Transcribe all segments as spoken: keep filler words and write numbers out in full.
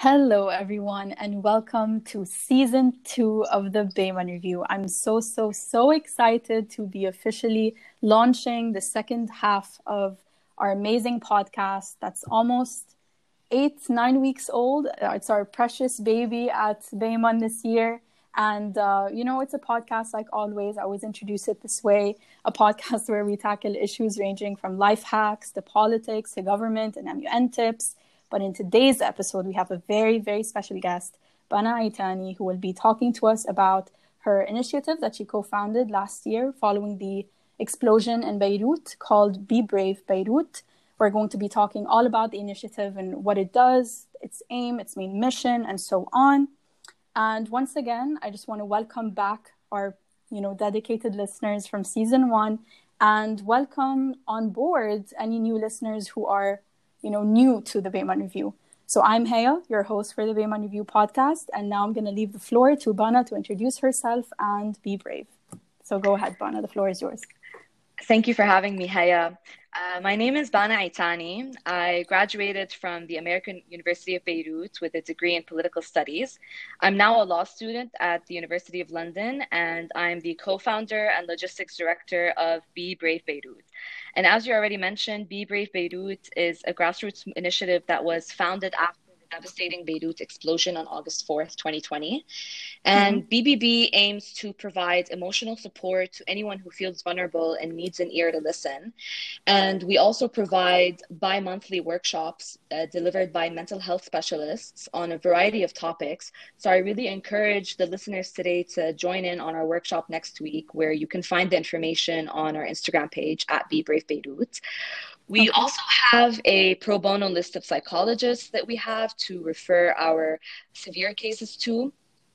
Hello, everyone, and welcome to season two of the Bayman Review. I'm so, so, so excited to be officially launching the second half of our amazing podcast that's almost eight, nine weeks old. Uh, It's our precious baby at Bayman this year. And, uh, you know, it's a podcast like always. I always introduce it this way, a podcast where we tackle issues ranging from life hacks to politics to government and M U N tips. But in today's episode, we have a very, very special guest, Bana Aitani, who will be talking to us about her initiative that she co-founded last year following the explosion in Beirut called Be Brave Beirut. We're going to be talking all about the initiative and what it does, its aim, its main mission, and so on. And once again, I just want to welcome back our, you know, dedicated listeners from season one and welcome on board any new listeners who are you know, new to the Bayman Review. So I'm Haya, your host for the Bayman Review podcast, and now I'm going to leave the floor to Bana to introduce herself and be brave. So go ahead, Bana, the floor is yours. Thank you for having me, Haya. Uh, my name is Bana Aitani. I graduated from the American University of Beirut with a degree in political studies. I'm now a law student at the University of London, and I'm the co-founder and logistics director of Be Brave Beirut. And as you already mentioned, Be Brave Beirut is a grassroots initiative that was founded after the devastating Beirut explosion on August fourth, twenty twenty. And mm-hmm. B B B aims to provide emotional support to anyone who feels vulnerable and needs an ear to listen. And we also provide bi-monthly workshops uh, delivered by mental health specialists on a variety of topics. So I really encourage the listeners today to join in on our workshop next week, where you can find the information on our Instagram page at Be Brave Beirut. We okay. also have a pro bono list of psychologists that we have to refer our severe cases to.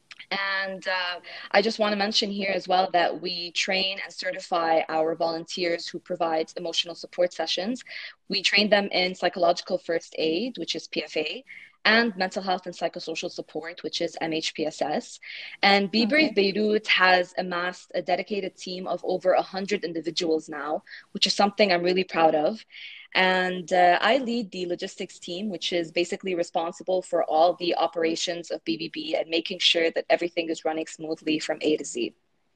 And uh, I just want to mention here as well that we train and certify our volunteers who provide emotional support sessions. We train them in psychological first aid, which is P F A, and mental health and psychosocial support, which is M H P S S. And Be Brave okay. Beirut has amassed a dedicated team of over one hundred individuals now, which is something I'm really proud of. And uh, I lead the logistics team, which is basically responsible for all the operations of B B B and making sure that everything is running smoothly from A to Z.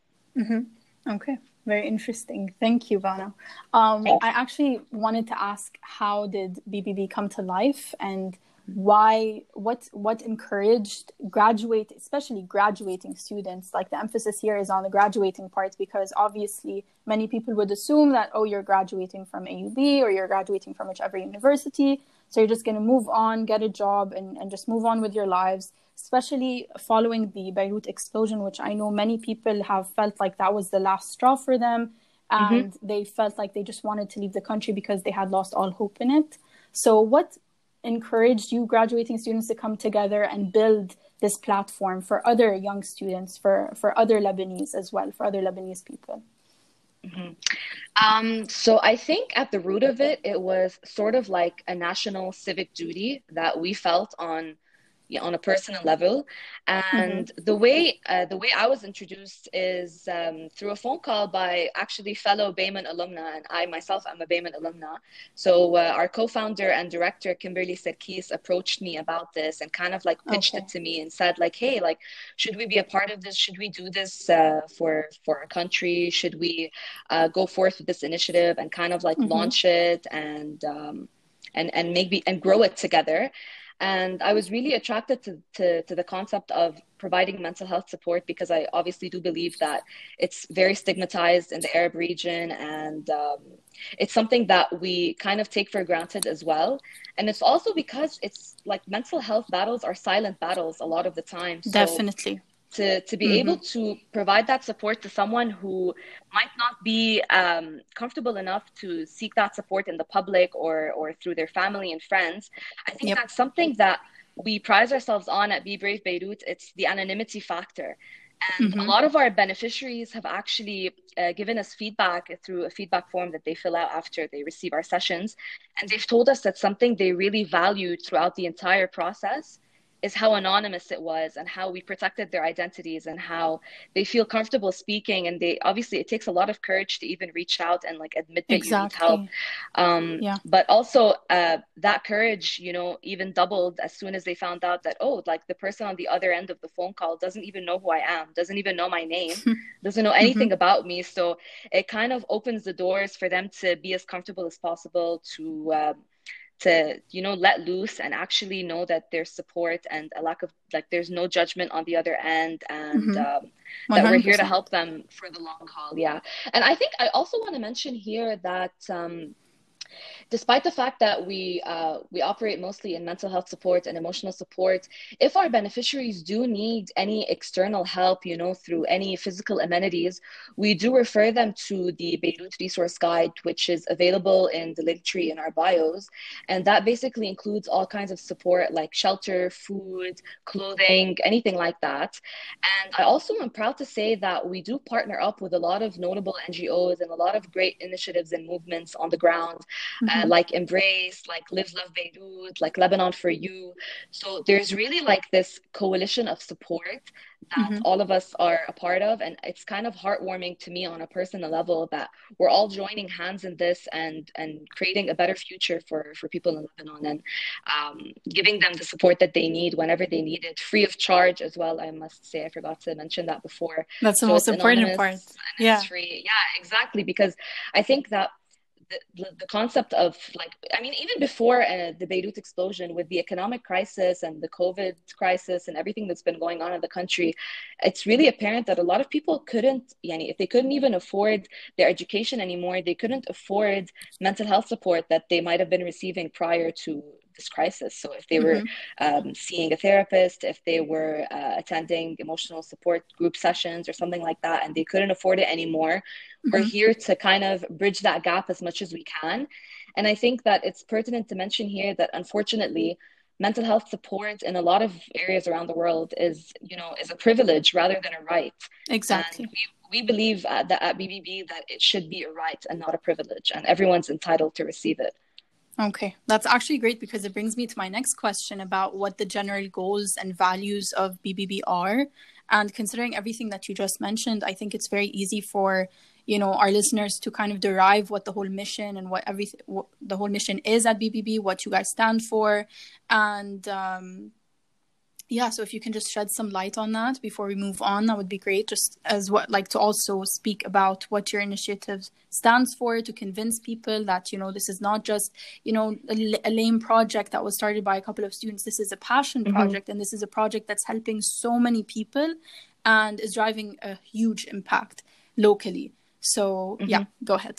Mm-hmm. Okay, very interesting. Thank you, Bana. Um, I actually wanted to ask, how did B B B come to life, and why, what, what encouraged graduate, especially graduating students? Like, the emphasis here is on the graduating part, because obviously many people would assume that, oh, you're graduating from A U B or you're graduating from whichever university, so you're just going to move on, get a job, and, and just move on with your lives, especially following the Beirut explosion, which I know many people have felt like that was the last straw for them, and mm-hmm. they felt like they just wanted to leave the country because they had lost all hope in it. So what encouraged you graduating students to come together and build this platform for other young students, for, for other Lebanese as well, for other Lebanese people? Mm-hmm. Um, so I think at the root of it, it was sort of like a national civic duty that we felt on on a personal level. And mm-hmm. the way uh, the way I was introduced is um, through a phone call by actually fellow Bayman alumna, and I myself am a Bayman alumna. So uh, our co-founder and director, Kimberly Serkis, approached me about this and kind of like pitched okay. it to me and said like, hey, like, should we be a part of this? Should we do this uh, for, for our country? Should we uh, go forth with this initiative and kind of like mm-hmm. launch it and, um, and, and maybe, and grow it together? And I was really attracted to, to, to the concept of providing mental health support, because I obviously do believe that it's very stigmatized in the Arab region, and um, it's something that we kind of take for granted as well. And it's also because it's like mental health battles are silent battles a lot of the time. So Definitely. To, to be mm-hmm. able to provide that support to someone who might not be um, comfortable enough to seek that support in the public or or through their family and friends, I think yep. that's something that we prize ourselves on at Be Brave Beirut. It's the anonymity factor. And mm-hmm. a lot of our beneficiaries have actually uh, given us feedback through a feedback form that they fill out after they receive our sessions. And they've told us that something they really valued throughout the entire process is how anonymous it was and how we protected their identities and how they feel comfortable speaking. And they obviously, it takes a lot of courage to even reach out and like admit that you need help. Exactly. Um, Yeah. but also uh, that courage, you know, even doubled as soon as they found out that, oh, like the person on the other end of the phone call doesn't even know who I am, doesn't even know my name, doesn't know anything Mm-hmm. about me. So it kind of opens the doors for them to be as comfortable as possible to uh, to you know let loose and actually know that there's support and a lack of like there's no judgment on the other end, and Mm-hmm. um, that we're here to one hundred percent. help them for the long haul. Yeah. And I think I also want to mention here that um, despite the fact that we uh, we operate mostly in mental health support and emotional support, if our beneficiaries do need any external help, you know, through any physical amenities, we do refer them to the Beirut Resource Guide, which is available in the link tree in our bios. And that basically includes all kinds of support like shelter, food, clothing, anything like that. And I also am proud to say that we do partner up with a lot of notable N G Os and a lot of great initiatives and movements on the ground, uh, Mm-hmm. like Embrace, like Live Love Beirut, like Lebanon for You. So there's really like this coalition of support that Mm-hmm. all of us are a part of. And it's kind of heartwarming to me on a personal level that we're all joining hands in this and and creating a better future for, for people in Lebanon, and um, giving them the support that they need whenever they need it, free of charge as well. I must say, I forgot to mention that before. That's the So most it's important anonymous part. and it's Yeah. free. Yeah, exactly. Because I think that the, the concept of like, I mean, even before uh, the Beirut explosion, with the economic crisis and the COVID crisis and everything that's been going on in the country, it's really apparent that a lot of people couldn't, yani, if they couldn't even afford their education anymore, they couldn't afford mental health support that they might have been receiving prior to this crisis. So if they were Mm-hmm. um, seeing a therapist, if they were uh, attending emotional support group sessions or something like that, and they couldn't afford it anymore, we're Mm-hmm. here to kind of bridge that gap as much as we can. And I think that it's pertinent to mention here that unfortunately, mental health support in a lot of areas around the world is, you know, is a privilege rather than a right. And Exactly. we, we believe at, the, at B B B that it should be a right and not a privilege, and everyone's entitled to receive it. Okay, that's actually great because it brings me to my next question about what the general goals and values of B B B are. And considering everything that you just mentioned, I think it's very easy for, you know, our listeners to kind of derive what the whole mission and what everything, what the whole mission is at B B B, what you guys stand for. And um, yeah, so if you can just shed some light on that before we move on, that would be great. Just as what, like to also speak about what your initiative stands for, to convince people that, you know, this is not just, you know, a, a lame project that was started by a couple of students. This is a passion Mm-hmm. project, and this is a project that's helping so many people and is driving a huge impact locally. So Mm-hmm. yeah, go ahead.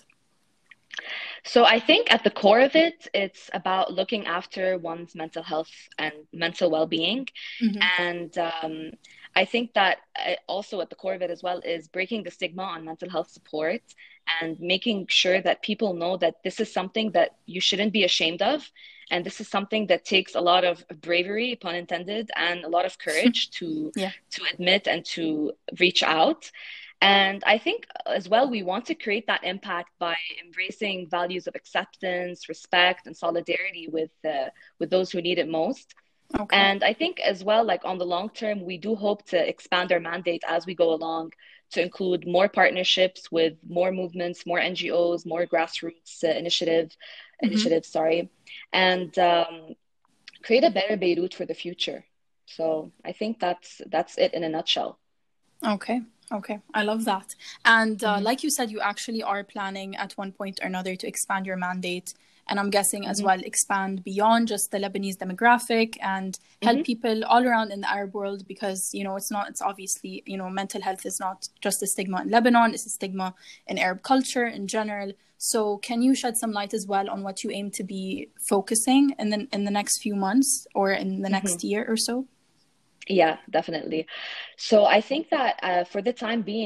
So I think at the core of it, it's about looking after one's mental health and mental well-being. Mm-hmm. And um, I think that also at the core of it as well is breaking the stigma on mental health support and making sure that people know that this is something that you shouldn't be ashamed of. And this is something that takes a lot of bravery, pun intended, and a lot of courage to Yeah. to admit and to reach out. And I think as well, we want to create that impact by embracing values of acceptance, respect, and solidarity with uh, with those who need it most. Okay. And I think as well, like on the long term, we do hope to expand our mandate as we go along to include more partnerships with more movements, more N G Os, more grassroots uh, initiative, Mm-hmm. initiatives, sorry, and um, create a better Beirut for the future. So I think that's that's it in a nutshell. Okay. Okay. I love that. And uh, Mm-hmm. like you said, you actually are planning at one point or another to expand your mandate. And I'm guessing as Mm-hmm. well expand beyond just the Lebanese demographic and help Mm-hmm. people all around in the Arab world, because, you know, it's not, it's obviously, you know, mental health is not just a stigma in Lebanon, it's a stigma in Arab culture in general. So can you shed some light as well on what you aim to be focusing in the, in the next few months or in the Mm-hmm. next year or so? Yeah, definitely. So I think that uh, for the time being,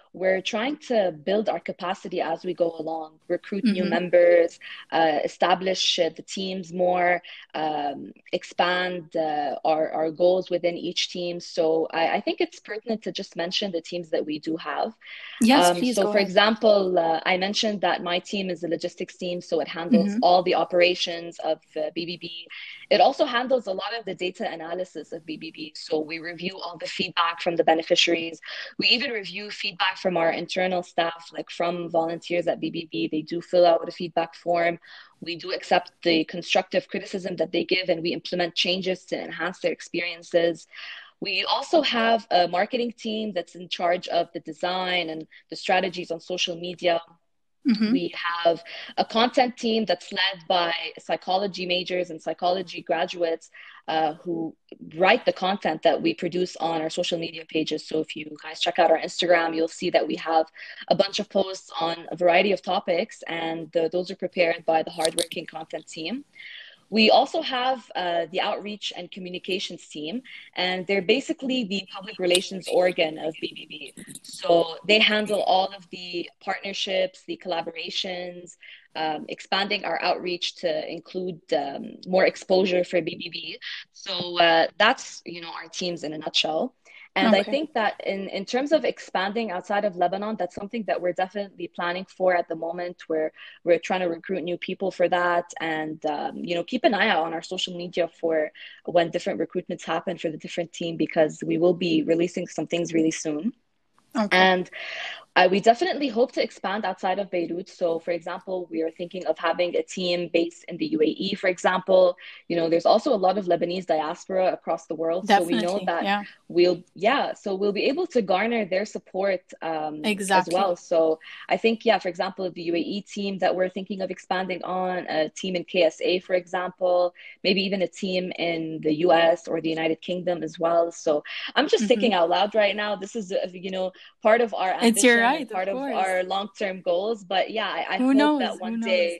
we're trying to build our capacity as we go along, recruit new Mm-hmm. members, uh, establish uh, the teams more, um, expand uh, our, our goals within each team. So I, I think it's pertinent to just mention the teams that we do have. Yes, Um, please so, go for ahead. example, uh, I mentioned that my team is the logistics team, so it handles Mm-hmm. all the operations of uh, B B B. It also handles a lot of the data analysis of B B B. So, we review all the feedback from the beneficiaries. We even review feedback from our internal staff, like from volunteers at B B B. They do fill out a feedback form. We do accept the constructive criticism that they give, and we implement changes to enhance their experiences. We also have a marketing team that's in charge of the design and the strategies on social media. Mm-hmm. We have a content team that's led by psychology majors and psychology graduates uh, who write the content that we produce on our social media pages. So if you guys check out our Instagram, you'll see that we have a bunch of posts on a variety of topics, and the, those are prepared by the hardworking content team. We also have uh, the outreach and communications team, and they're basically the public relations organ of B B B. So they handle all of the partnerships, the collaborations, um, expanding our outreach to include um, more exposure for B B B. So uh, that's, you know, our teams in a nutshell. And I Okay. think that in, in terms of expanding outside of Lebanon, that's something that we're definitely planning for at the moment, where we're trying to recruit new people for that. And, um, you know, keep an eye out on our social media for when different recruitments happen for the different team, because we will be releasing some things really soon. Okay. And uh, we definitely hope to expand outside of Beirut. So, for example, we are thinking of having a team based in the U A E, for example. You know, there's also a lot of Lebanese diaspora across the world. So we know Definitely. that Yeah. we'll, yeah, so we'll be able to garner their support um, as Exactly. well. So I think, yeah, for example, the U A E team that we're thinking of expanding on, a team in K S A, for example, maybe even a team in the U S or the United Kingdom as well. So I'm just Mm-hmm. thinking out loud right now. This is, uh, you know, part of our It's your ambition and right, of part of course. our long-term goals. But yeah, I, I Who hope knows? that Who one knows? day,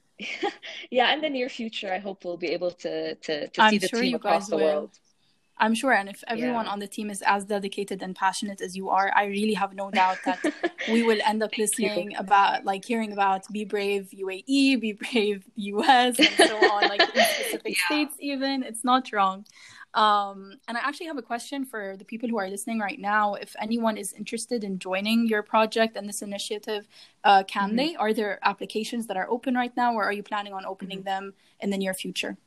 yeah, in the near future, I hope we'll be able to to to see I'm the sure team you across guys the will. world. I'm sure. And if everyone Yeah. on the team is as dedicated and passionate as you are, I really have no doubt that we will end up Thank you. listening about, like, hearing about Be Brave U A E, Be Brave U S, and so on, like in specific Yeah. states, even. It's not wrong. Um, and I actually have a question for the people who are listening right now. If anyone is interested in joining your project and this initiative, uh, can Mm-hmm. they? Are there applications that are open right now, or are you planning on opening Mm-hmm. them in the near future?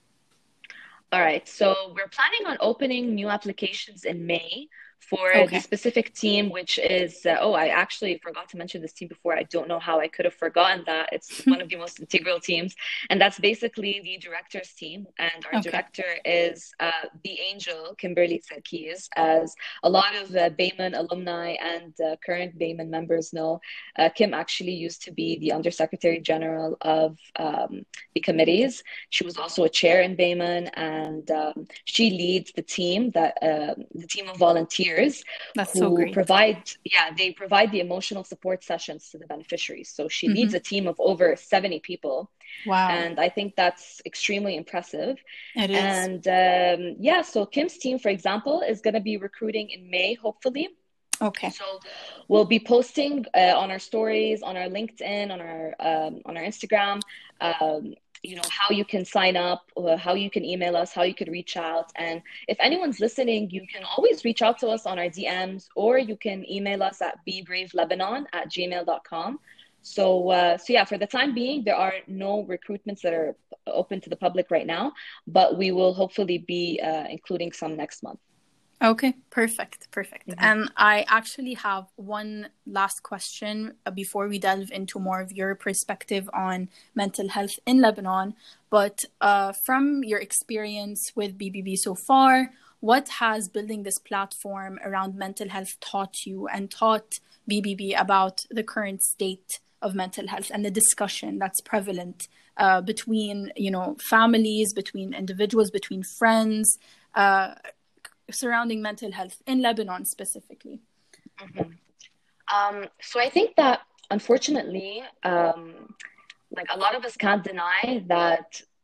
All right, so we're planning on opening new applications in May for the Okay. specific team, which is, uh, oh, I actually forgot to mention this team before. I don't know how I could have forgotten that. It's one of the most integral teams, and that's basically the director's team. And our Okay. director is uh, the angel, Kimberly Sarkis. As a lot of uh, Bayman alumni and uh, current Bayman members know, uh, Kim actually used to be the Undersecretary General of um, the committees. She was also a chair in Bayman, and um, she leads the team that uh, the team of volunteers That's so who great. provide, yeah, they provide the emotional support sessions to the beneficiaries. So she Mm-hmm. leads a team of over seventy people. Wow. And I think that's extremely impressive. It is. And um, yeah, so Kim's team, for example, is going to be recruiting in May, hopefully. Okay. So we'll be posting uh, on our stories, on our LinkedIn, on our um, on our Instagram, um, you know, how you can sign up, uh, how you can email us, how you could reach out. And if anyone's listening, you can always reach out to us on our D Ms, or you can email us at bebravelebanon at gmail dot com. So, uh, so yeah, for the time being, there are no recruitments that are open to the public right now, but we will hopefully be uh, including some next month. Okay, perfect, perfect. Mm-hmm. And I actually have one last question before we delve into more of your perspective on mental health in Lebanon. But uh, from your experience with B B B so far, what has building this platform around mental health taught you and taught B B B about the current state of mental health and the discussion that's prevalent uh, between, you know, families, between individuals, between friends, uh, surrounding mental health in Lebanon specifically? Mm-hmm. Um, so I think that unfortunately, um, like a lot of us can't deny that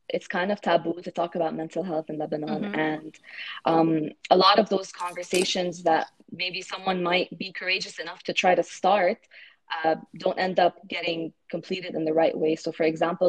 it's kind of taboo to talk about mental health in Lebanon. Mm-hmm. And um, a lot of those conversations that maybe someone might be courageous enough to try to start uh, don't end up getting completed in the right way. So, for example,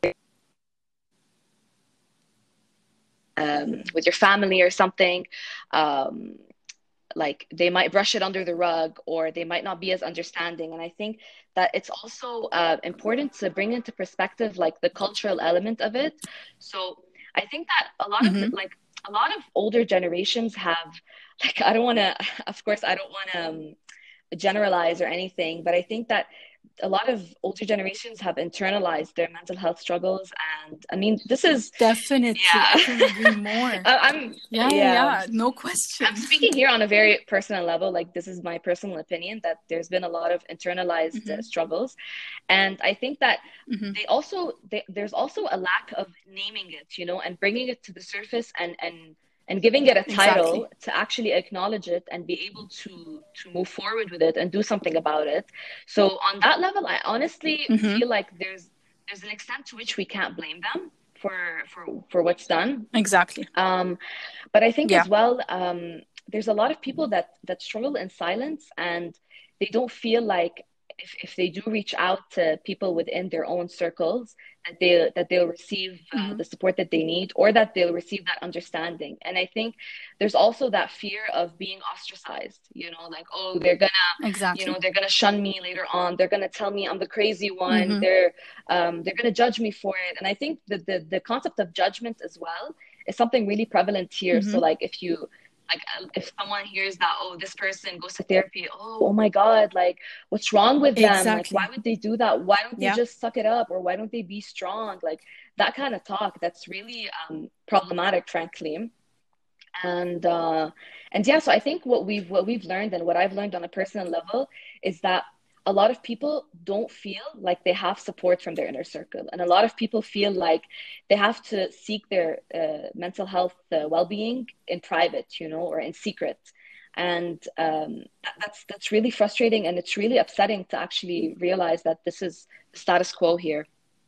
um, with your family or something, um, like they might brush it under the rug, or they might not be as understanding. And I think that it's also uh, important to bring into perspective like the cultural element of it. So I think that a lot of the, Mm-hmm. like a lot of older generations have, like, I don't want to, of course I don't want to um, generalize or anything, but I think that a lot of older generations have internalized their mental health struggles. And I mean, this is, Definitely, yeah. I couldn't agree more. I'm, Yeah, yeah, yeah. yeah, no question. I'm speaking here on a very personal level. Like, this is my personal opinion, that there's been a lot of internalized Mm-hmm. uh, struggles. And I think that Mm-hmm. they also, they, there's also a lack of naming it, you know, and bringing it to the surface, and, and, and giving it a title Exactly. to actually acknowledge it and be able to, to move forward with it and do something about it. So on that level, I honestly Mm-hmm. feel like there's, there's an extent to which we can't blame them for, for, for what's done. Exactly. Um, but I think Yeah. as well, um, there's a lot of people that that struggle in silence, and they don't feel like if, if they do reach out to people within their own circles, that they that they'll receive uh, Mm-hmm. the support that they need, or that they'll receive that understanding. And I think there's also that fear of being ostracized. You know, like, oh, they're gonna, Exactly. you know, they're gonna shun me later on. They're gonna tell me I'm the crazy one. Mm-hmm. They're um, they're gonna judge me for it. And I think the the the concept of judgment as well is something really prevalent here. Mm-hmm. So like if you like if someone hears that, oh, this person goes to therapy, oh, oh my God, like what's wrong with them? Exactly. Like, why would they do that? Why don't they Yeah. just suck it up? Or why don't they be strong? Like that kind of talk, that's really um, problematic, frankly. And uh, and yeah, so I think what we've what we've learned, and what I've learned on a personal level, is that a lot of people don't feel like they have support from their inner circle, and a lot of people feel like they have to seek their uh, mental health uh, well-being in private, you know, or in secret. And um, that, that's that's really frustrating, and it's really upsetting to actually realize that this is the status quo here.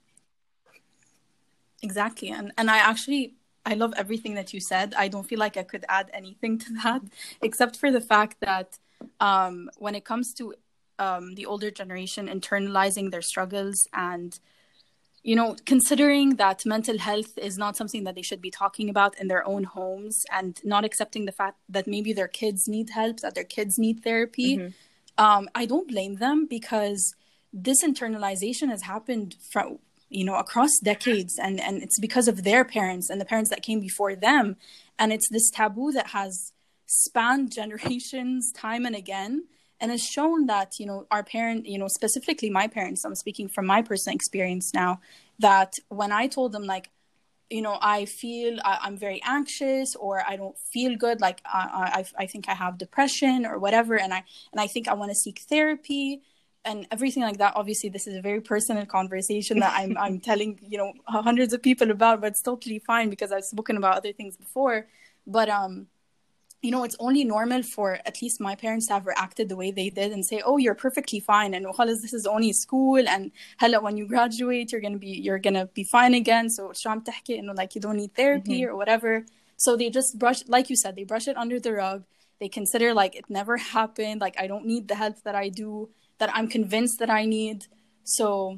Exactly. And and I actually, I love everything that you said. I don't feel like I could add anything to that, except for the fact that um, when it comes to um, the older generation internalizing their struggles, and, you know, considering that mental health is not something that they should be talking about in their own homes, and not accepting the fact that maybe their kids need help, that their kids need therapy, Mm-hmm. um, I don't blame them, because this internalization has happened from, you know, across decades, and, and it's because of their parents and the parents that came before them. And it's this taboo that has spanned generations time and again, and has shown that, you know, our parent, you know, specifically my parents, I'm speaking from my personal experience now, that when I told them, like, you know, I feel I, I'm very anxious, or I don't feel good, like I, I I think I have depression or whatever, and I and I think I want to seek therapy and everything like that. Obviously, this is a very personal conversation that I'm I'm telling, you know, hundreds of people about, but it's totally fine because I've spoken about other things before. But um, you know, it's only normal for at least my parents to have reacted the way they did and say, "Oh, you're perfectly fine, and خلاص, this is only school, and هلا when you graduate, you're gonna be you're gonna be fine again. So شو عم تحكي إنه like you don't need therapy Mm-hmm. or whatever." So they just brush, like you said, they brush it under the rug. They consider like it never happened. Like, I don't need the help that I do, that I'm convinced that I need. So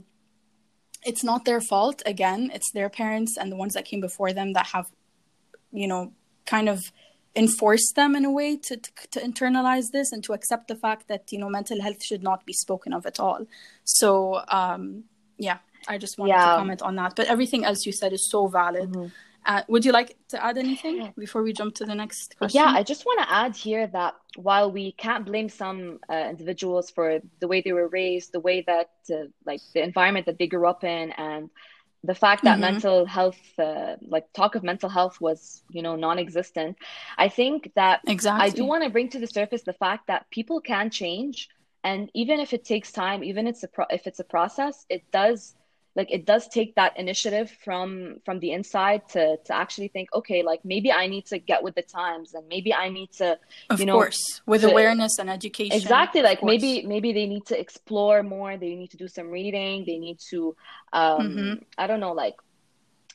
it's not their fault. Again, it's their parents and the ones that came before them that have, you know, kind of enforced them in a way to, to to internalize this and to accept the fact that, you know, mental health should not be spoken of at all. So um yeah, I just wanted Yeah. to comment on that. But everything else you said is so valid. Mm-hmm. Uh, would you like to add anything before we jump to the next question? Yeah, I just want to add here that while we can't blame some uh, individuals for the way they were raised, the way that, uh, like, the environment that they grew up in, and the fact that Mm-hmm. mental health, uh, like, talk of mental health was, you know, non-existent. I think that Exactly. I do want to bring to the surface the fact that people can change, and even if it takes time, even if it's a pro- if it's a process, it does. Like, it does take that initiative from from the inside to to actually think, okay, like, maybe I need to get with the times, and maybe I need to, Of you know, course, with to, awareness and education. exactly, of like course. maybe maybe they need to explore more. They need to do some reading. They need to, um, Mm-hmm. I don't know, like,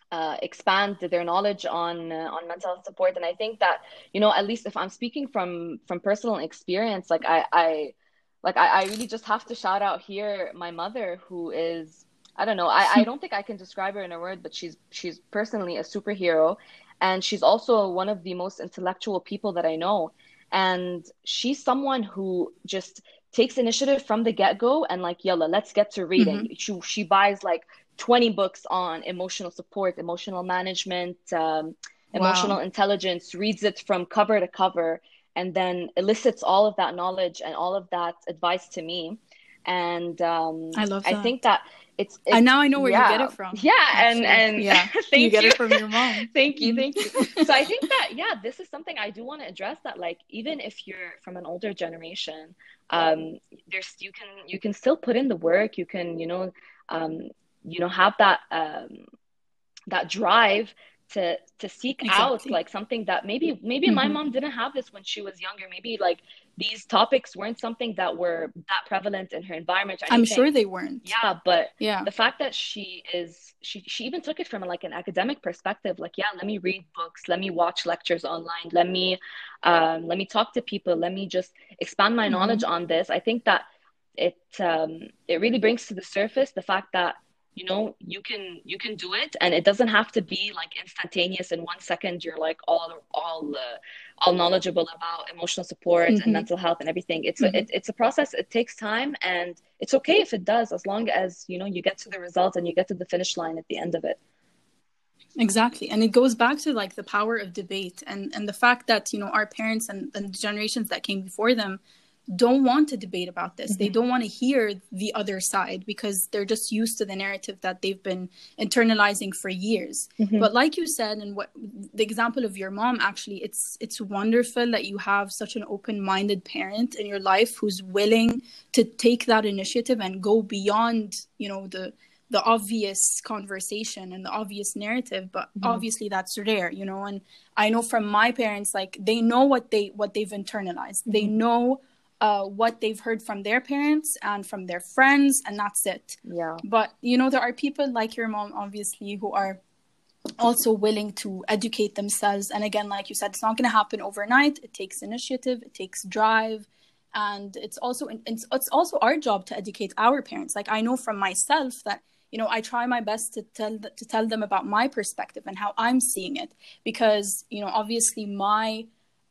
uh, expand their knowledge on uh, on mental health support. And I think that, you know, at least if I'm speaking from from personal experience, like I, I like I, I really just have to shout out here my mother, who is, I don't know, I, I don't think I can describe her in a word, but she's she's personally a superhero, and she's also one of the most intellectual people that I know. And she's someone who just takes initiative from the get-go and like, yalla, let's get to reading. Mm-hmm. She she buys like twenty books on emotional support, emotional management, um, emotional Wow. intelligence, reads it from cover to cover, and then elicits all of that knowledge and all of that advice to me. And um, I love I that. think that it's And it's now I know where you get yeah, it from, yeah, and actually. and Yeah. thank You get you. it from your mom. Thank you, Mhm. thank you. So I think that, yeah, this is something I do want to address, that like even if you're from an older generation, um, there's you can you can still put in the work. You can, you know, um, you know, have that um that drive to to seek out Exactly. like something that maybe maybe my Mm-hmm. mom didn't have this when she was younger. Maybe like these topics weren't something that were that prevalent in her environment or I'm anything. sure they weren't. Yeah, but Yeah. the fact that she is she she even took it from like an academic perspective, like, yeah, let me read books, let me watch lectures online, let me um let me talk to people, let me just expand my Mm-hmm. knowledge on this. I think that it um it really brings to the surface the fact that, you know, you can you can do it, and it doesn't have to be like instantaneous. In one second you're like all all uh, all knowledgeable about emotional support and Mm-hmm. mental health and everything. It's a Mm-hmm. it, it's a process. It takes time, and it's okay if it does, as long as, you know, you get to the result and you get to the finish line at the end of it. Exactly. And it goes back to like the power of debate, and, and the fact that, you know, our parents and, and the generations that came before them don't want to debate about this. They Mm-hmm. don't want to hear the other side because they're just used to the narrative that they've been internalizing for years. Mm-hmm. But like you said, and what the example of your mom, actually, it's it's wonderful that you have such an open-minded parent in your life who's willing to take that initiative and go beyond, you know, the the obvious conversation and the obvious narrative. But Mm-hmm. obviously that's rare, you know. And I know from my parents, like, they know what they what they've internalized. Mm-hmm. They know uh, what they've heard from their parents and from their friends, and that's it. Yeah. But, you know, there are people like your mom, obviously, who are also willing to educate themselves. And again, like you said, it's not going to happen overnight. It takes initiative, it takes drive. And it's also it's, it's also our job to educate our parents. Like, I know from myself that, you know, I try my best to tell to tell them about my perspective and how I'm seeing it, because, you know, obviously my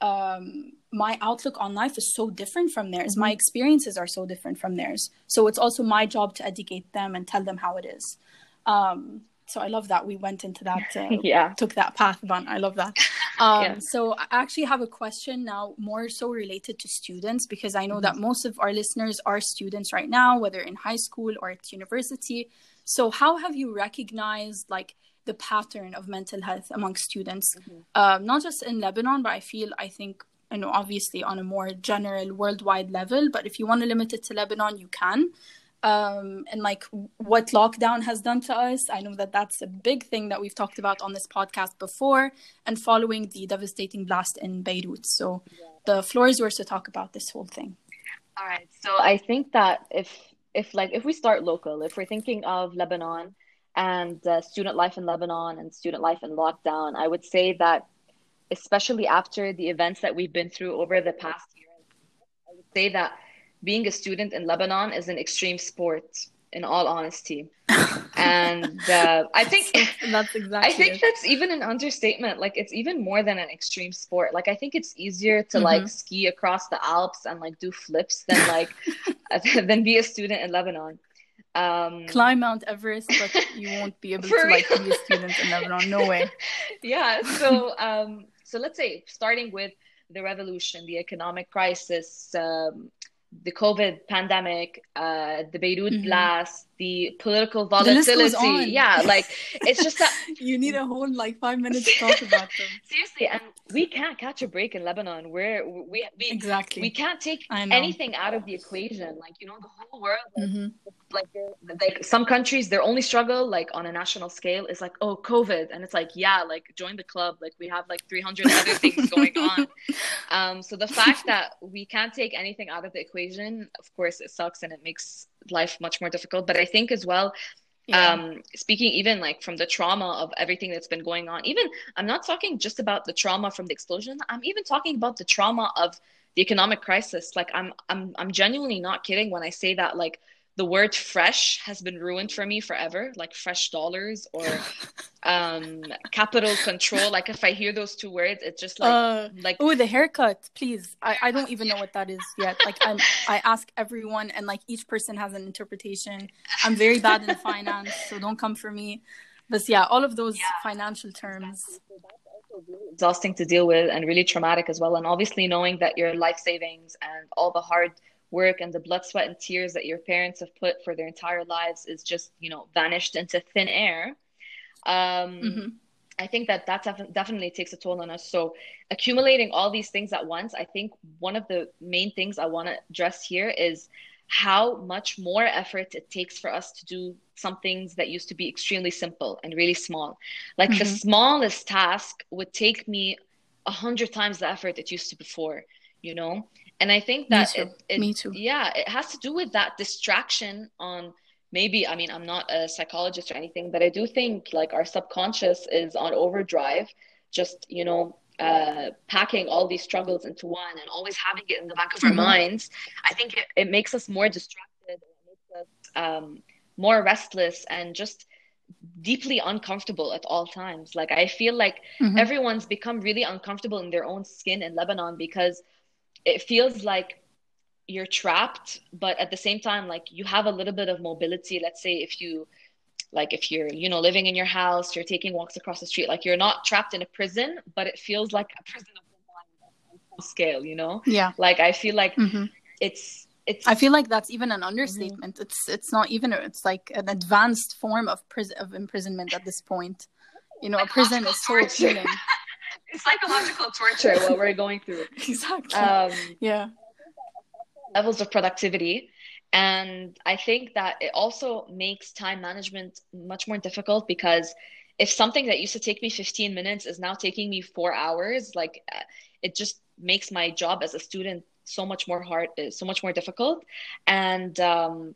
um my outlook on life is so different from theirs. Mm-hmm. My experiences are so different from theirs. So it's also my job to educate them and tell them how it is. Um, so I love that we went into that, uh, Yeah. took that path, Ban. I love that. Um, Yeah. So I actually have a question now, more so related to students, because I know Mm-hmm. that most of our listeners are students right now, whether in high school or at university. So how have you recognized like the pattern of mental health among students, Mm-hmm. um, not just in Lebanon, but I feel, I think, you know, obviously on a more general worldwide level, but if you want to limit it to Lebanon, you can. Um, and like what lockdown has done to us. I know that that's a big thing that we've talked about on this podcast before, and following the devastating blast in Beirut. So Yeah. the floor is yours to talk about this whole thing. All right. So I think that if if like if we start local, if we're thinking of Lebanon and uh, student life in Lebanon and student life in lockdown, I would say that, especially after the events that we've been through over the past year, I would say that being a student in Lebanon is an extreme sport, in all honesty. And uh, I think So that's exactly I think it. that's even an understatement. Like, it's even more than an extreme sport. Like, I think it's easier to Mm-hmm. like ski across the Alps and like do flips than like than be a student in Lebanon. Um, Climb Mount Everest, but you won't be able For to like real. be a student in Lebanon. No way. Yeah. So um, so let's say starting with the revolution, the economic crisis, um, the COVID pandemic, uh, the Beirut Mm-hmm. blast, the political The list goes volatility. on. Yeah, like it's just that You need a whole like five minutes to talk about them. seriously, and we can't catch a break in Lebanon. We're we we Exactly. we can't take I know. anything out of the equation. Like, you know, the whole world, like Mm-hmm. like they're- like some countries, their only struggle, like on a national scale, is like, oh, COVID, and it's like, yeah, like join the club. Like, we have like three hundred other things going on. Um, so the fact that we can't take anything out of the equation, of course, it sucks and it makes life much more difficult. But I think as well, Yeah. Um, speaking even like from the trauma of everything that's been going on, even I'm not talking just about the trauma from the explosion. I'm even talking about the trauma of the economic crisis. Like I'm I'm I'm genuinely not kidding when I say that like the word fresh has been ruined for me forever, like fresh dollars or um capital control. Like if I hear those two words, it's just like Uh, like oh, the haircut, please. I, I don't even know what that is yet. Like I'm I ask everyone and like each person has an interpretation. I'm very bad in finance, so don't come for me. But yeah, all of those financial terms. exhausting to deal with and really traumatic as well. And obviously knowing that your life savings and all the hard work and the blood, sweat, and tears that your parents have put for their entire lives is just, you know, vanished into thin air. Um, Mm-hmm. I think that that def- definitely takes a toll on us. So accumulating all these things at once, I think one of the main things I want to address here is how much more effort it takes for us to do some things that used to be extremely simple and really small. Like the Mm-hmm. smallest task would take me a hundred times the effort it used to before, you know? And I think Me that too. it, it, Me too. yeah, it has to do with that distraction on maybe, I mean, I'm not a psychologist or anything, but I do think like our subconscious is on overdrive, just, you know, uh, packing all these struggles into one and always having it in the back of our Mm-hmm. minds. I think it, it makes us more distracted, it makes us um, more restless and just deeply uncomfortable at all times. Like I feel like Mm-hmm. everyone's become really uncomfortable in their own skin in Lebanon because it feels like you're trapped, but at the same time, like you have a little bit of mobility. Let's say if you like if you're, you know, living in your house, you're taking walks across the street, like you're not trapped in a prison, but it feels like a prison of the mind on some scale, you know? Yeah. Like I feel like Mm-hmm. it's it's I feel like that's even an understatement. Mm-hmm. It's it's not even it's like an advanced form of prison of imprisonment at this point. You know, a prison is so appealing. It's psychological torture what we're going through. Exactly. Um, yeah. Levels of productivity. And I think that it also makes time management much more difficult because if something that used to take me fifteen minutes is now taking me four hours, like it just makes my job as a student so much more hard, so much more difficult. And um,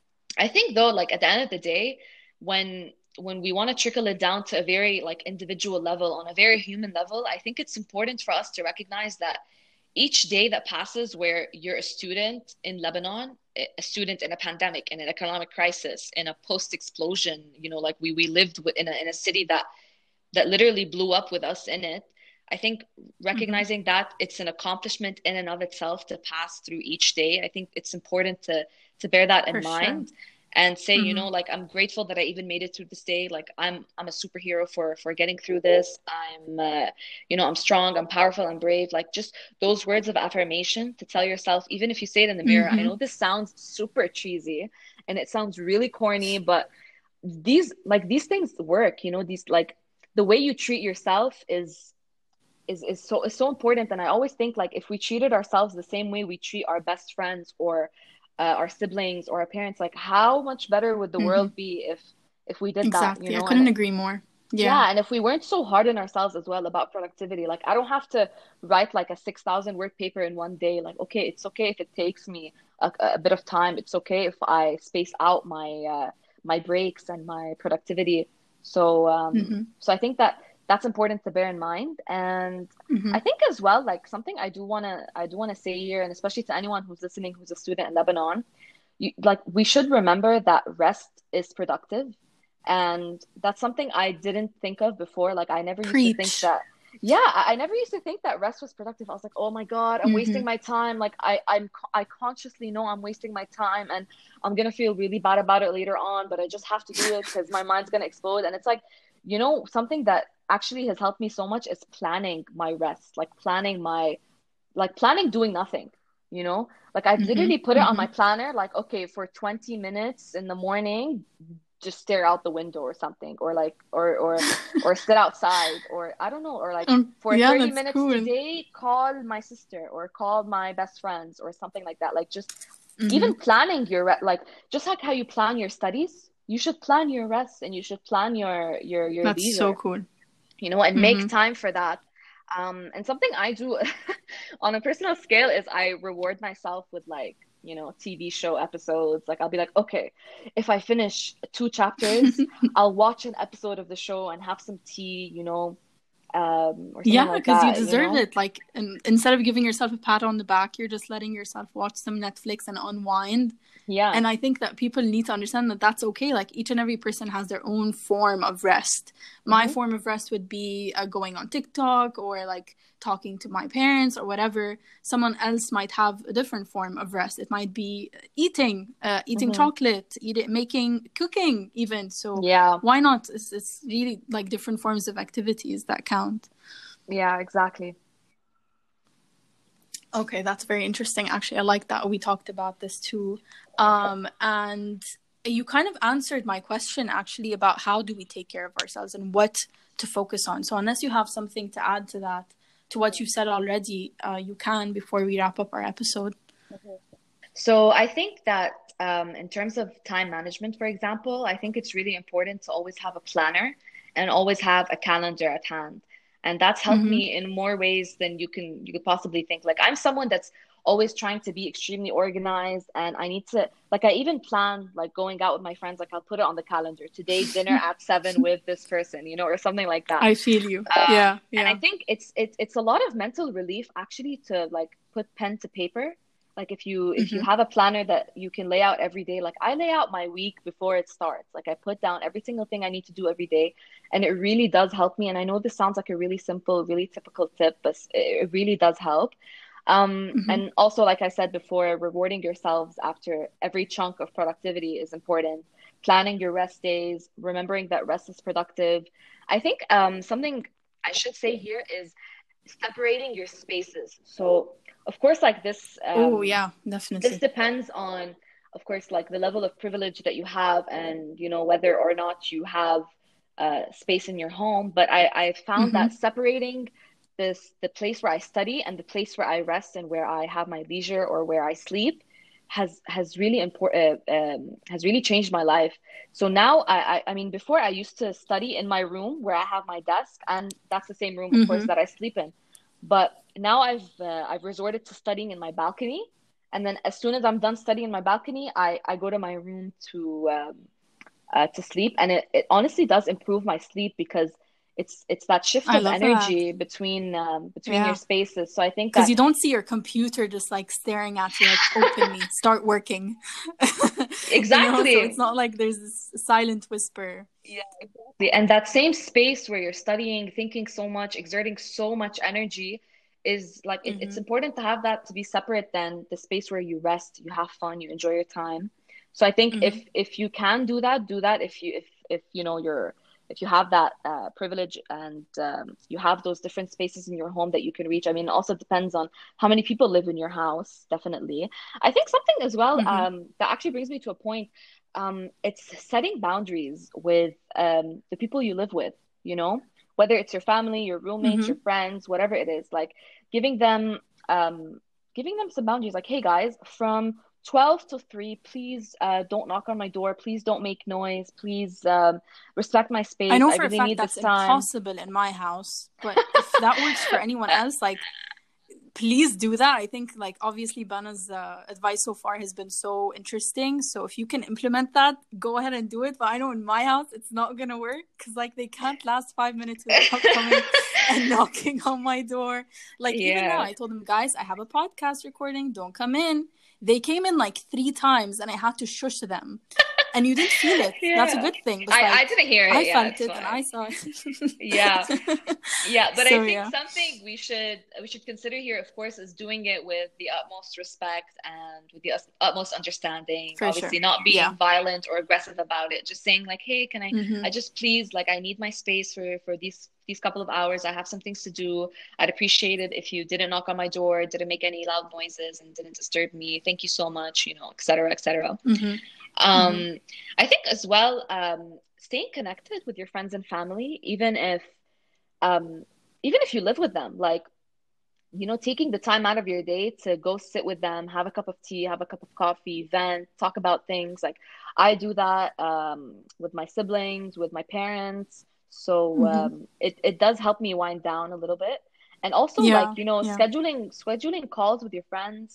I think though, like at the end of the day, when when we want to trickle it down to a very like individual level, on a very human level, I think it's important for us to recognize that each day that passes where you're a student in Lebanon, a student in a pandemic, in an economic crisis, in a post-explosion, you know, like we we lived in a in a city that that literally blew up with us in it. I think recognizing mm-hmm. that it's an accomplishment in and of itself to pass through each day. I think it's important to to bear that in For mind. Sure. And say, mm-hmm. you know, like I'm grateful that I even made it through this day. Like I'm, I'm a superhero for for getting through this. I'm, uh, you know, I'm strong, I'm powerful, I'm brave. Like just those words of affirmation to tell yourself, even if you say it in the mirror. Mm-hmm. I know this sounds super cheesy, and it sounds really corny, but these like these things work. You know, these like the way you treat yourself is is is so is so important. And I always think like if we treated ourselves the same way we treat our best friends or Uh, our siblings or our parents, like how much better would the mm-hmm. world be if if we did exactly. that, you know? I couldn't and, agree more. Yeah. yeah and if we weren't so hard on ourselves as well about productivity, like I don't have to write like a six thousand word paper in one day. Like okay, it's okay if it takes me a, a bit of time. It's okay if I space out my uh, my breaks and my productivity. So um mm-hmm. so I think that that's important to bear in mind. And mm-hmm. I think as well, like something I do want to I do want to say here, and especially to anyone who's listening who's a student in Lebanon, you, like we should remember that rest is productive. And that's something I didn't think of before. Like I never Preach. used to think that yeah I, I never used to think that rest was productive. I was like, oh my god, I'm mm-hmm. wasting my time. Like I I'm I consciously know I'm wasting my time, and I'm gonna feel really bad about it later on, but I just have to do it because my mind's gonna explode. And it's like, you know, something that actually has helped me so much is planning my rest, like planning my, like planning doing nothing, you know, like I've mm-hmm. literally put it mm-hmm. on my planner, like, okay, for twenty minutes in the morning, just stare out the window or something, or like, or, or, or sit outside, or I don't know, or like um, for yeah, thirty minutes cool. today, call my sister or call my best friends or something like that. Like just mm-hmm. even planning your, like, just like how you plan your studies, you should plan your rest, and you should plan your your your That's leisure. so cool. You know, and mm-hmm. make time for that. Um, and something I do on a personal scale is I reward myself with like you know, T V show episodes. Like I'll be like, okay, if I finish two chapters, I'll watch an episode of the show and have some tea, you know, um, or something Yeah, like because you that, you deserve know? it. Like, in, instead of giving yourself a pat on the back, you're just letting yourself watch some Netflix and unwind. Yeah. And I think that people need to understand that that's okay. Like, each and every person has their own form of rest. My Mm-hmm. form of rest would be uh, going on TikTok or like talking to my parents or whatever. Someone else might have a different form of rest. It might be eating, uh, eating Mm-hmm. chocolate, eating, making, cooking even. So Yeah. why not? It's, it's really like different forms of activities that count. Yeah, exactly. Okay, that's very interesting. Actually, I like that we talked about this too. Um, and you kind of answered my question actually about how do we take care of ourselves and what to focus on. So unless you have something to add to that, to what you said already, uh, you can before we wrap up our episode. So I think that um, in terms of time management, for example, I think it's really important to always have a planner and always have a calendar at hand. And that's helped Mm-hmm. me in more ways than you can you could possibly think. Like I'm someone that's always trying to be extremely organized, and I need to like I even plan like going out with my friends. Like I'll put it on the calendar today, dinner at seven with this person, you know, or something like that. I feel you. Um, Yeah, and I yeah. think it's it's it's a lot of mental relief actually to like put pen to paper. Like if you if you Mm-hmm. have a planner that you can lay out every day, like I lay out my week before it starts. Like I put down every single thing I need to do every day, and it really does help me. And I know this sounds like a really simple, really typical tip, but it really does help. Um, Mm-hmm. and also, like I said before, rewarding yourselves after every chunk of productivity is important. Planning your rest days, remembering that rest is productive. I think um, something I should say here is separating your spaces. So, of course, like this, Oh, um, yeah, this definitely. depends on, of course, like the level of privilege that you have, and you know whether or not you have uh, space in your home. But I I found Mm-hmm. that separating this the place where I study and the place where I rest and where I have my leisure or where I sleep has has really important uh, um, has really changed my life. So now I, I I mean before I used to study in my room where I have my desk, and that's the same room of course Mm-hmm. that I sleep in. But now I've uh, I've resorted to studying in my balcony, and then as soon as I'm done studying in my balcony, I I go to my room to um, uh, to sleep, and it, it honestly does improve my sleep because it's it's that shift I of love that. energy between um, between your Yeah. spaces. So I think Because that you don't see your computer just like staring at you, like, open me, start working. You know, so it's exactly. not like there's this silent whisper. Yeah, exactly. And that same space where you're studying, thinking so much, exerting so much energy is like it, it's Mm-hmm. important to have that to be separate than the space where you rest, you have fun, you enjoy your time. So I think Mm-hmm. if if you can do that, do that. If you if if you know you're if you have that uh, privilege and um, you have those different spaces in your home that you can reach. I mean, it also depends on how many people live in your house, definitely. I think something as well Mm-hmm. um, that actually brings me to a point um, it's setting boundaries with um, the people you live with, you know, whether it's your family, your roommates, Mm-hmm. your friends, whatever it is, like giving them um, giving them some boundaries, like, hey guys, from twelve to three, please uh, don't knock on my door. Please don't make noise. Please um, respect my I space. know I for a really fact need that's this time. impossible in my house, but if that works for anyone else, like, please do that. I think, like, obviously Bana's uh, advice so far has been so interesting. So if you can implement that, go ahead and do it. But I know in my house it's not gonna work because like they can't last five minutes without coming and knocking on my door. Like even now, Yeah. I told them, guys, I have a podcast recording. Don't come in. They came in like three times, and I had to shush them. And you didn't feel it. That's a Yeah. good thing. But I, I like didn't hear I it. Yeah, felt it's it and I fine. saw Yeah. it. Yeah, but I So think yeah, something we should we should consider here, of course, is doing it with the utmost respect and with the us- utmost understanding. for sure. Obviously, not Yeah. being violent or aggressive about it. Just saying like, "Hey, can I? Mm-hmm. I just please like I need my space for for these these couple of hours. I have some things to do. I'd appreciate it if you didn't knock on my door, didn't make any loud noises, and didn't disturb me. Thank you so much. You know, et cetera, et cetera." Mm-hmm. Mm-hmm. Um, I think as well, um, staying connected with your friends and family, even if um, even if you live with them, like, you know, taking the time out of your day to go sit with them, have a cup of tea, have a cup of coffee, vent, talk about things. Like I do that um, with my siblings, with my parents. So Mm-hmm. um, it, it does help me wind down a little bit. And also like, Yeah. you know, Yeah. scheduling scheduling calls with your friends.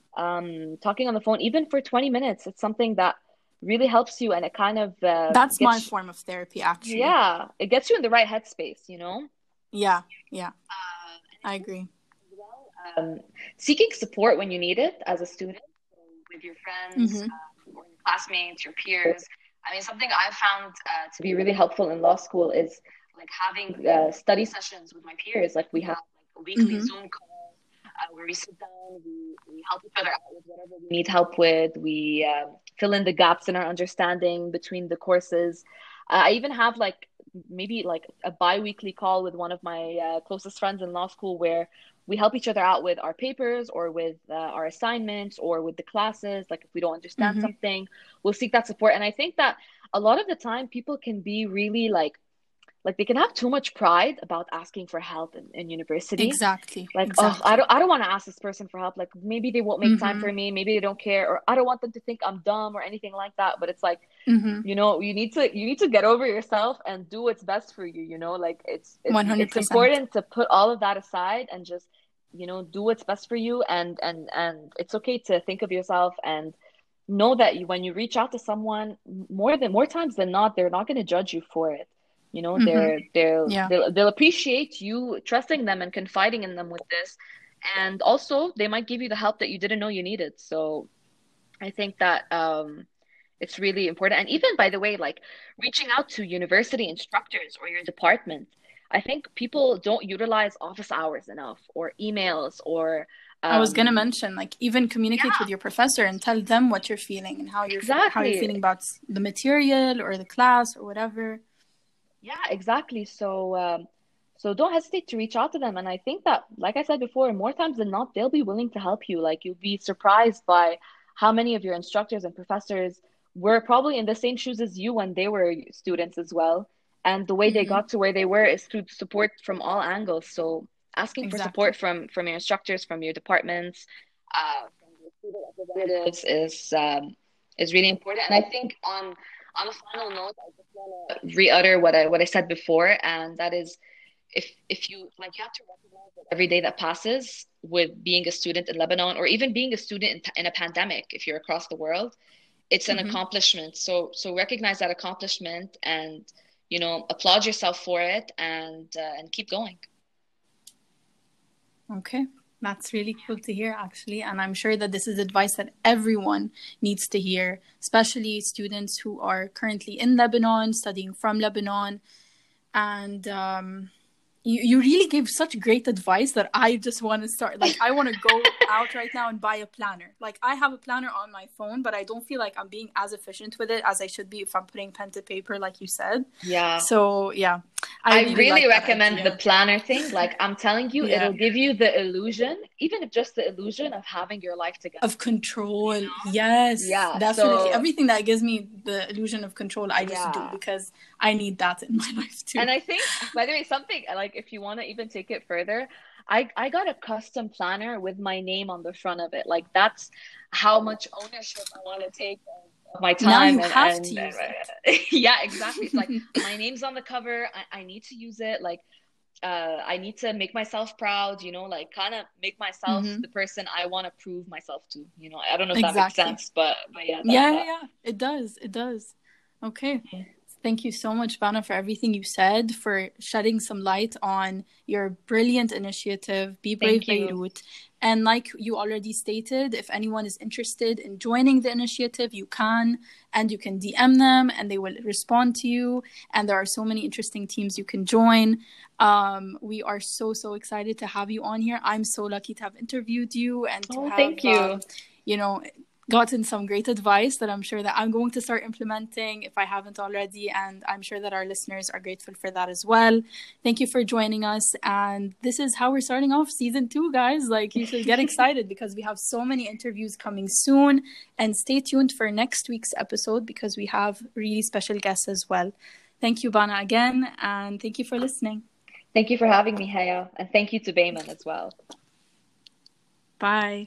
Um, talking on the phone, even for twenty minutes, it's something that really helps you, and it kind of uh, That's my gets, form of therapy, actually. yeah, it gets you in the right headspace, you know? Yeah, yeah, Uh, and I I think agree. as well, um, seeking support when you need it as a student, so with your friends, Mm-hmm. um, or your classmates, your peers. I mean, something I've found uh, to be really helpful in law school is like having uh, study sessions with my peers. Like we have like a weekly Mm-hmm. Zoom call uh, where we sit down, we, we help each other out with whatever we need help with. We uh, fill in the gaps in our understanding between the courses. Uh, I even have like maybe like a bi-weekly call with one of my uh, closest friends in law school where we help each other out with our papers or with uh, our assignments or with the classes. Like if we don't understand Mm-hmm. something, we'll seek that support. And I think that a lot of the time people can be really like like they can have too much pride about asking for help in, in university. Exactly, Like, oh, I exactly. don't I don't want to ask this person for help. Like maybe they won't make time Mm-hmm. for me, maybe they don't care, or I don't want them to think I'm dumb or anything like that. But it's like, Mm-hmm. you know, you need to you need to get over yourself and do what's best for you, you know? Like it's it's it's one hundred percent. important to put all of that aside and just, you know, do what's best for you, and and and it's okay to think of yourself and know that you, when you reach out to someone, more than more times than not, they're not going to judge you for it. You know, Mm-hmm. they're they'll Yeah. they'll they'll appreciate you trusting them and confiding in them with this. And also they might give you the help that you didn't know you needed. So I think that um it's really important. And even by the way, like reaching out to university instructors or your department, I think people don't utilize office hours enough or emails or I was gonna um mention, like, even communicate with yeah, your professor and tell them what you're feeling and how you're how you're exactly. feeling about the material or the class or whatever. Yeah, exactly. So, um, so don't hesitate to reach out to them. And I think that, like I said before, more times than not, they'll be willing to help you. Like you'll be surprised by how many of your instructors and professors were probably in the same shoes as you when they were students as well. And the way they Mm-hmm. got to where they were is through support from all angles. So asking for Exactly. support from from your instructors, from your departments, uh, from your student representatives is um, is really important. And I think on on a final note, I just want to re-utter what I what I said before, and that is if if you like you have to recognize that every day that passes with being a student in Lebanon or even being a student in, in a pandemic, if you're across the world, it's an Mm-hmm. accomplishment. So so recognize that accomplishment and you know applaud yourself for it and uh, and keep going. Okay. That's really cool to hear, actually. And I'm sure that this is advice that everyone needs to hear, especially students who are currently in Lebanon, studying from Lebanon. And um, you, you really gave such great advice that I just want to start. Like, I want to go out right now and buy a planner. Like, I have a planner on my phone, but I don't feel like I'm being as efficient with it as I should be if I'm putting pen to paper, like you said. Yeah. So, yeah, I I really really like that recommend the idea. planner thing. Like I'm telling you, Yeah. it'll give you the illusion, even if just the illusion of having your life together. Of You control. know? Yes, Yeah. definitely. So Everything that gives me the illusion of control, I just do yeah. because I need that in my life too. And I think, by the way, something like if you want to even take it further, I I got a custom planner with my name on the front of it. Like that's how much ownership I want to take of my Now time you and have to and use it. uh, yeah, exactly. It's like my name's on the cover. I, I need to use it. Like uh, I need to make myself proud. You know, like kind of make myself Mm-hmm. the person I want to prove myself to. You know, I don't know if that makes Exactly. sense, but but yeah, that's Yeah, yeah, that. yeah. It does. It does. Okay. Thank you so much, Bana, for everything you said, for shedding some light on your brilliant initiative, Be Brave Thank you. Beirut. And like you already stated, if anyone is interested in joining the initiative, you can, and you can D M them and they will respond to you. And there are so many interesting teams you can join. Um, we are so, so excited to have you on here. I'm so lucky to have interviewed you and to Oh, thank have, you. um, you know, gotten some great advice that I'm sure that I'm going to start implementing if I haven't already. And I'm sure that our listeners are grateful for that as well. Thank you for joining us. And this is how we're starting off season two, guys. Like, you should get excited because we have so many interviews coming soon. And stay tuned for next week's episode because we have really special guests as well. Thank you, Bana, again. And thank you for listening. Thank you for having me, Haya. And thank you to Bayman as well. Bye.